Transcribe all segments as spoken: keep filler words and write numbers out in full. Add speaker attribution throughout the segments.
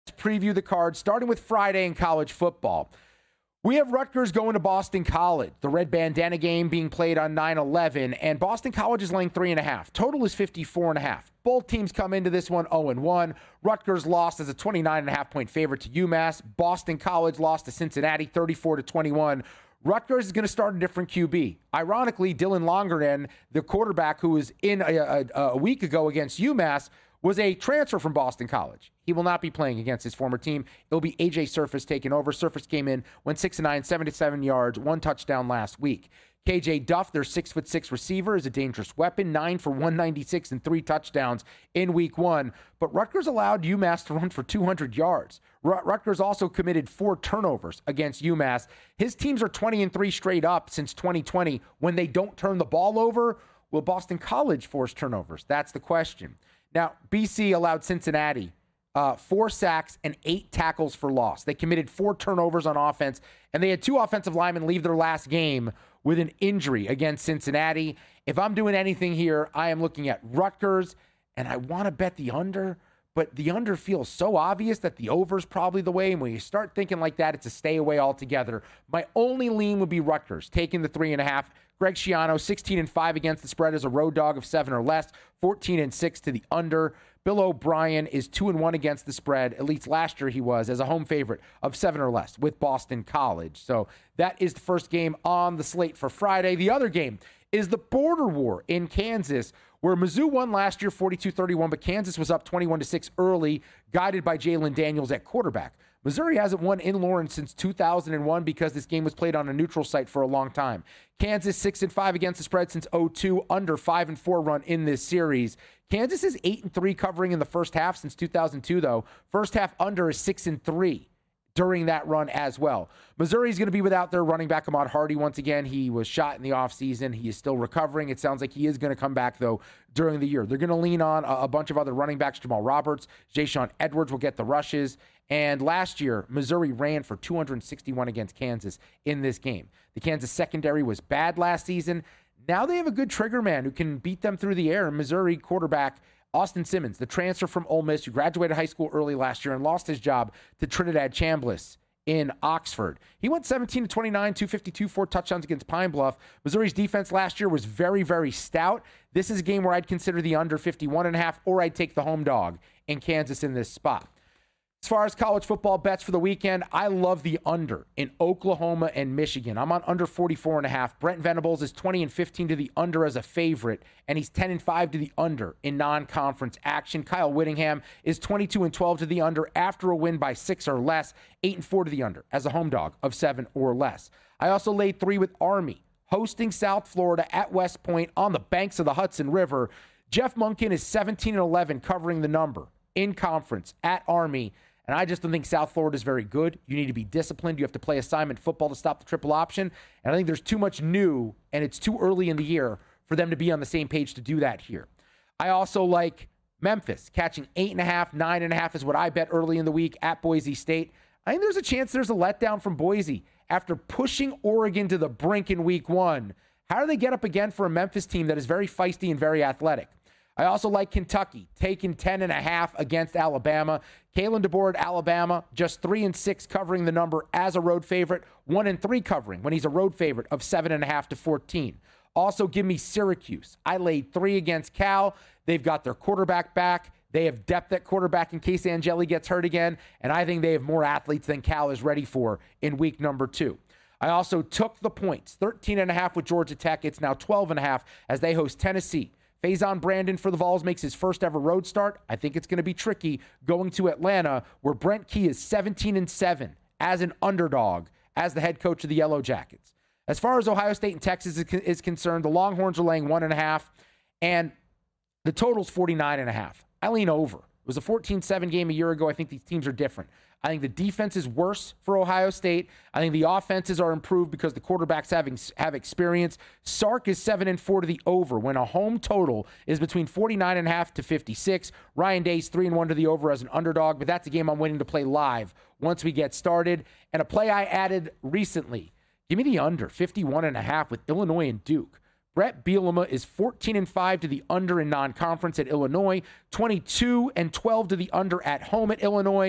Speaker 1: Let's preview the card, starting with Friday in college football. We have Rutgers going to Boston College. The red bandana game being played on nine eleven, and Boston College is laying three and a half. Total is fifty-four and a half. Both teams come into this one oh and one. Rutgers lost as a twenty-nine and a half point favorite to UMass. Boston College lost to Cincinnati thirty-four to twenty-one. Rutgers is going to start a different Q B. Ironically, Dylan Longerden, the quarterback who was in a, a, a week ago against UMass, was a transfer from Boston College. He will not be playing against his former team. It'll be A J Surface taking over. Surface came in, went six and nine, seventy-seven yards, one touchdown last week. K J Duff, their six foot six receiver, is a dangerous weapon, nine for one ninety-six and three touchdowns in week one. But Rutgers allowed UMass to run for two hundred yards. Rutgers also committed four turnovers against UMass. His teams are twenty and three straight up since twenty twenty when they don't turn the ball over. Will Boston College force turnovers? That's the question. Now, B C allowed Cincinnati uh, four sacks and eight tackles for loss. They committed four turnovers on offense, and they had two offensive linemen leave their last game with an injury against Cincinnati. If I'm doing anything here, I am looking at Rutgers, and I want to bet the under, but the under feels so obvious that the over is probably the way, and when you start thinking like that, it's a stay away altogether. My only lean would be Rutgers, taking the three and a half. Greg Schiano, sixteen and five against the spread as a road dog of seven or less, fourteen and six to the under. Bill O'Brien is two and one against the spread. At least last year he was, as a home favorite of seven or less with Boston College. So that is the first game on the slate for Friday. The other game is the border war in Kansas, where Mizzou won last year forty-two thirty-one, but Kansas was up twenty-one to six early, guided by Jalen Daniels at quarterback. Missouri hasn't won in Lawrence since two thousand one because this game was played on a neutral site for a long time. Kansas six and five against the spread since oh two, under five and four run in this series. Kansas is eight and three covering in the first half since two thousand two, though. First half under is six and three during that run as well. Missouri is going to be without their running back, Ahmad Hardy, once again. He was shot in the offseason. He is still recovering. It sounds like he is going to come back, though, during the year. They're going to lean on a, a bunch of other running backs. Jamal Roberts, Jayshon Edwards will get the rushes. And last year, Missouri ran for two hundred sixty-one against Kansas in this game. The Kansas secondary was bad last season. Now they have a good trigger man who can beat them through the air. Missouri quarterback Austin Simmons, the transfer from Ole Miss, who graduated high school early last year and lost his job to Trinidad Chambliss in Oxford. He went seventeen to twenty-nine, two fifty-two, four touchdowns against Pine Bluff. Missouri's defense last year was very, very stout. This is a game where I'd consider the under fifty-one and a half, or I'd take the home dog in Kansas in this spot. As far as college football bets for the weekend, I love the under in Oklahoma and Michigan. I'm on under forty-four and a half. Brent Venables is twenty and fifteen to the under as a favorite, and he's ten and five to the under in non-conference action. Kyle Whittingham is twenty-two and twelve to the under after a win by six or less, eight and four to the under as a home dog of seven or less. I also laid three with Army, hosting South Florida at West Point on the banks of the Hudson River. Jeff Monken is seventeen and eleven covering the number in conference at Army. And I just don't think South Florida is very good. You need to be disciplined. You have to play assignment football to stop the triple option. And I think there's too much new, and it's too early in the year for them to be on the same page to do that here. I also like Memphis catching eight and a half, nine and a half is what I bet early in the week at Boise State. I think there's a chance there's a letdown from Boise after pushing Oregon to the brink in week one. How do they get up again for a Memphis team that is very feisty and very athletic? I also like Kentucky taking ten and a half against Alabama. Kalen DeBoer at Alabama, just three and six covering the number as a road favorite, one and three covering when he's a road favorite of seven and a half to fourteen. Also, give me Syracuse. I laid three against Cal. They've got their quarterback back. They have depth at quarterback in case Angeli gets hurt again, and I think they have more athletes than Cal is ready for in week number two. I also took the points, thirteen and a half with Georgia Tech. It's now twelve and a half as they host Tennessee. Faison Brandon for the Vols makes his first ever road start. I think it's going to be tricky going to Atlanta, where Brent Key is seventeen and seven as an underdog as the head coach of the Yellow Jackets. As far as Ohio State and Texas is concerned, the Longhorns are laying one and a half, and the total's forty-nine and a half. I lean over. It was a fourteen seven game a year ago. I think these teams are different. I think the defense is worse for Ohio State. I think the offenses are improved because the quarterbacks having have experience. Sark is seven and four to the over when a home total is between forty-nine and a half to fifty-six. Ryan Day's three and one to the over as an underdog, but that's a game I'm waiting to play live once we get started. And a play I added recently, give me the under fifty-one and a half with Illinois and Duke. Brett Bielema is fourteen and five to the under in non-conference at Illinois, twenty-two and twelve to the under at home at Illinois.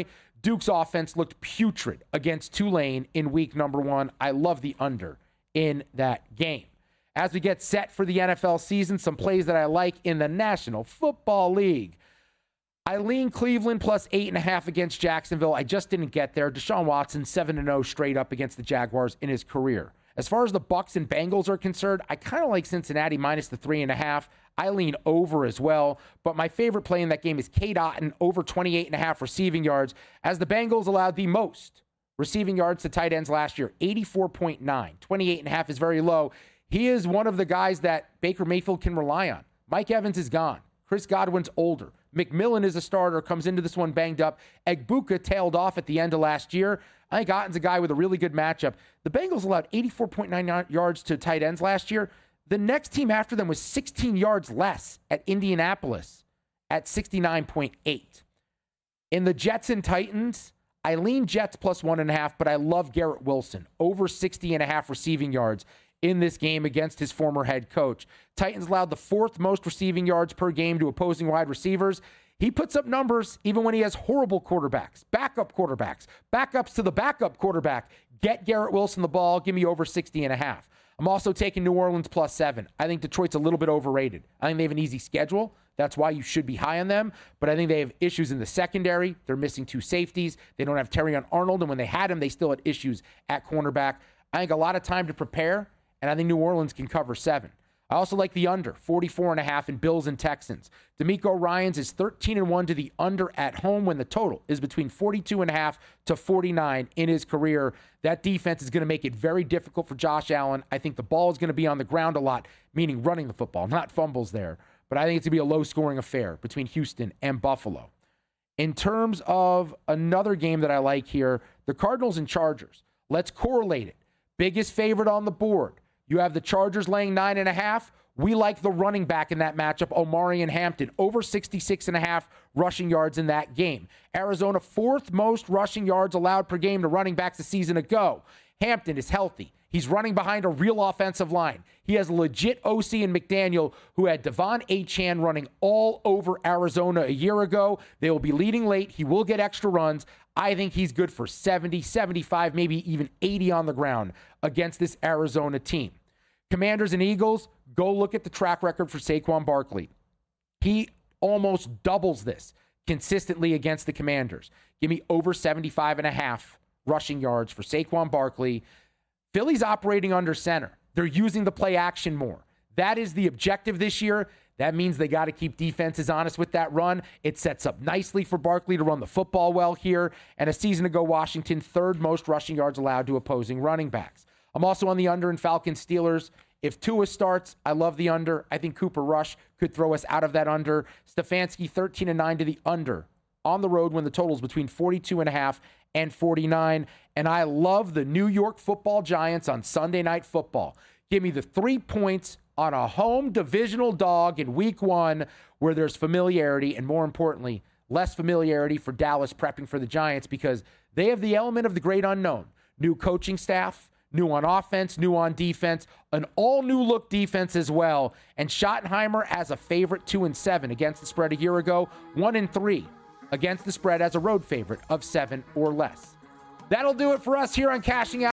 Speaker 1: Duke's offense looked putrid against Tulane in week number one. I love the under in that game. As we get set for the N F L season, some plays that I like in the National Football League. I lean Cleveland plus eight and a half against Jacksonville. I just didn't get there. Deshaun Watson, seven and oh straight up against the Jaguars in his career. As far as the Bucs and Bengals are concerned, I kind of like Cincinnati minus the three and a half. I lean over as well, but my favorite play in that game is Cade Otton over twenty-eight and a half receiving yards, as the Bengals allowed the most receiving yards to tight ends last year, eighty-four point nine. twenty-eight and a half is very low. He is one of the guys that Baker Mayfield can rely on. Mike Evans is gone. Chris Godwin's older. McMillan is a starter, comes into this one banged up. Egbuka tailed off at the end of last year. I think Otton's a guy with a really good matchup. The Bengals allowed eighty-four point nine yards to tight ends last year. The next team after them was sixteen yards less at Indianapolis at sixty-nine point eight. In the Jets and Titans, I lean Jets plus one and a half, but I love Garrett Wilson, over sixty and a half receiving yards in this game against his former head coach. Titans allowed the fourth most receiving yards per game to opposing wide receivers. He puts up numbers even when he has horrible quarterbacks, backup quarterbacks, backups to the backup quarterback. Get Garrett Wilson the ball. Give me over sixty and a half. I'm also taking New Orleans plus seven. I think Detroit's a little bit overrated. I think they have an easy schedule. That's why you should be high on them. But I think they have issues in the secondary. They're missing two safeties. They don't have Terrion Arnold. And when they had him, they still had issues at cornerback. I think a lot of time to prepare. And I think New Orleans can cover seven. I also like the under, forty-four and a half in Bills and Texans. DeMeco Ryans is thirteen and one to the under at home when the total is between forty-two and a half to forty-nine in his career. That defense is going to make it very difficult for Josh Allen. I think the ball is going to be on the ground a lot, meaning running the football, not fumbles there. But I think it's going to be a low-scoring affair between Houston and Buffalo. In terms of another game that I like here, the Cardinals and Chargers. Let's correlate it. Biggest favorite on the board. You have the Chargers laying nine and a half. We like the running back in that matchup, Omarion Hampton, over sixty-six and a half rushing yards in that game. Arizona, fourth most rushing yards allowed per game to running backs a season ago. Hampton is healthy. He's running behind a real offensive line. He has legit O C and McDaniel, who had Devon Achane running all over Arizona a year ago. They will be leading late. He will get extra runs. I think he's good for seventy, seventy-five, maybe even eighty on the ground against this Arizona team. Commanders and Eagles, go look at the track record for Saquon Barkley. He almost doubles this consistently against the Commanders. Give me over seventy-five and a half rushing yards for Saquon Barkley. Philly's operating under center. They're using the play action more. That is the objective this year. That means they got to keep defenses honest with that run. It sets up nicely for Barkley to run the football well here. And a season ago, Washington, third most rushing yards allowed to opposing running backs. I'm also on the under in Falcons Steelers. If Tua starts, I love the under. I think Cooper Rush could throw us out of that under. Stefanski, thirteen and nine to the under on the road when the total is between forty-two and a half and forty-nine. And I love the New York Football Giants on Sunday Night Football. Give me the three points on a home divisional dog in week one where there's familiarity and, more importantly, less familiarity for Dallas prepping for the Giants because they have the element of the great unknown. New coaching staff, new on offense, new on defense, an all-new look defense as well. And Schottenheimer as a favorite, two and seven against the spread a year ago, one and three against the spread as a road favorite of seven or less. That'll do it for us here on Cashing Out.